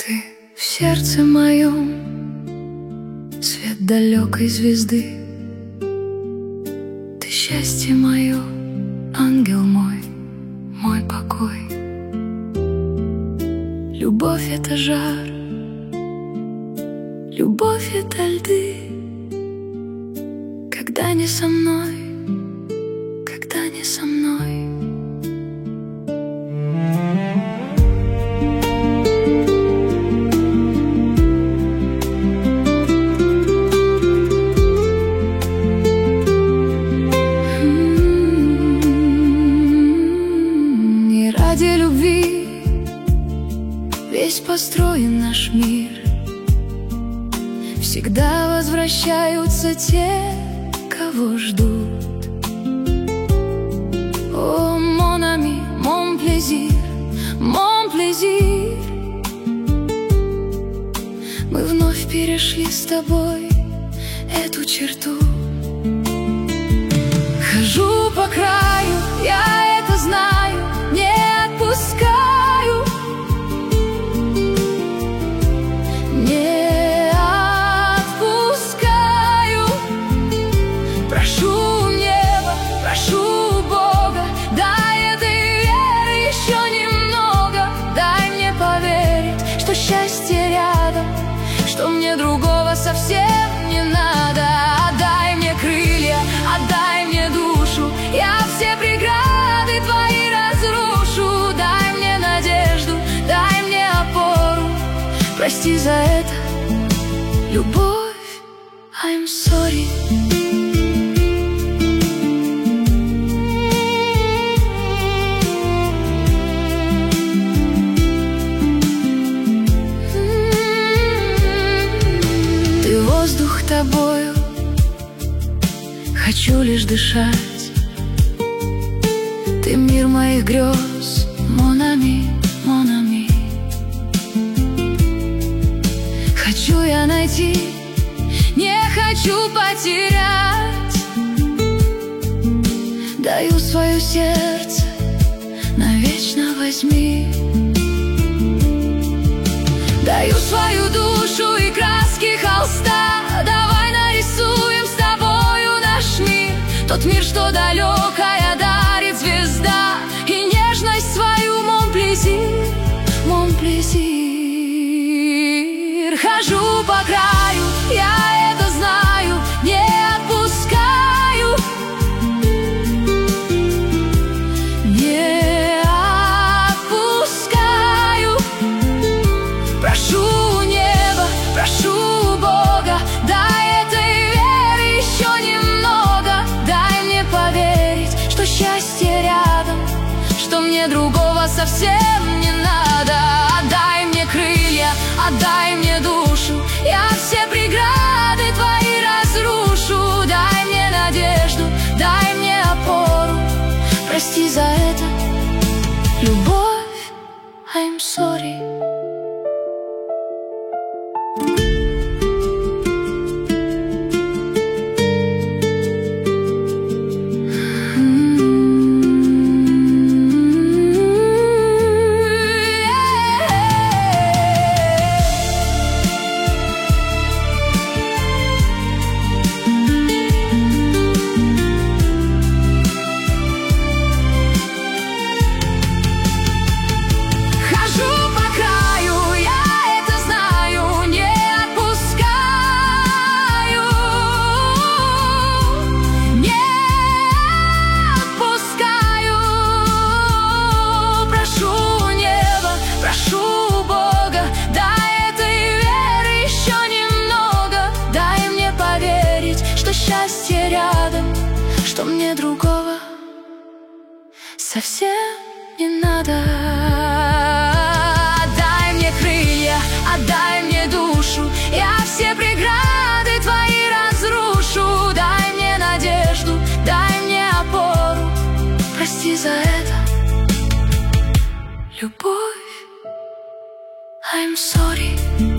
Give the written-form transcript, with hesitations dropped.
Ты в сердце моем, свет далекой звезды. Ты счастье мое, ангел мой, мой покой. Любовь — это жар, любовь — это льды. Когда не со мной, когда не со мной. Не ради любви весь построен наш мир. Всегда возвращаются те, кого ждут. О, mon ami, mon plaisir, mon plaisir. Мы вновь перешли с тобой эту черту. Хожу по краю, я это знаю, не отпускаю. Не отпускаю. Прошу небо, прошу Бога, дай этой веры еще немного. Дай мне поверить, что счастье рядом, что мне другого совсем не надо. Отдай мне крылья, отдай мне душу, я все преграды твои разрушу. Дай мне надежду, дай мне опору, прости за это, любовь, I'm sorry. Ты воздух, тобою хочу лишь дышать. Ты мир моих грез, mon ami, mon ami. Хочу я найти, не хочу потерять. Даю свое сердце, навечно возьми. Даю свою душу и краски холста. Давай нарисуем с тобою наш мир, тот мир, что далекая дарит звезда. И нежность свою, mon plaisir, mon plaisir. Хожу по краю, я это знаю, не отпускаю. Не отпускаю. Прошу небо, прошу Бога, дай этой веры еще немного. Дай мне поверить, что счастье рядом, что мне другого совсем не надо. Отдай мне крылья, отдай мне душу, я все преграды твои разрушу. Дай мне надежду, дай мне опору, прости за это, любовь, I'm sorry. Счастье рядом, что мне другого совсем не надо. Отдай мне крылья, отдай мне душу, я все преграды твои разрушу. Дай мне надежду, дай мне опору, прости за это, любовь, I'm sorry.